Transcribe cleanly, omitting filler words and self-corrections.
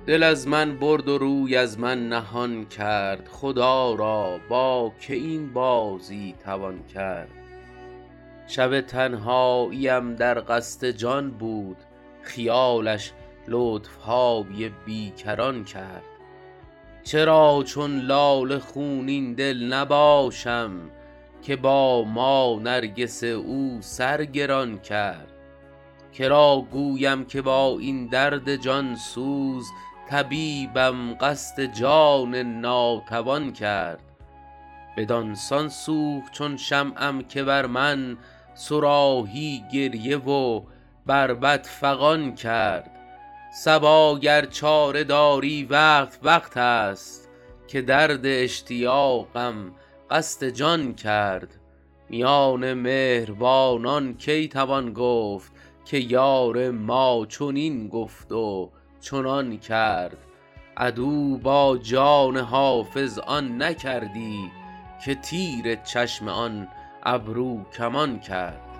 دل از من برد و روی از من نهان کرد، خدا را با که این بازی توان کرد. شب تنهاییم در قصد جان بود، خیالش لطف‌های بیکران کرد. چرا چون لاله خونین دل نباشم، که با ما نرگس او سرگران کرد. کرا گویم که با این درد جان سوز، طبیبم قصد جان ناتوان کرد. بدانسان سوخت چون شمعم که بر من، صراحی گریه و بربط فغان کرد. صبا گر چاره داری وقت است، که درد اشتیاقم قصد جان کرد. میان مهربانان کی توان گفت، که یار ما چنین گفت و چنان کرد. عدو با جان حافظ آن نکردی، که تیر چشم آن ابرو کمان کرد.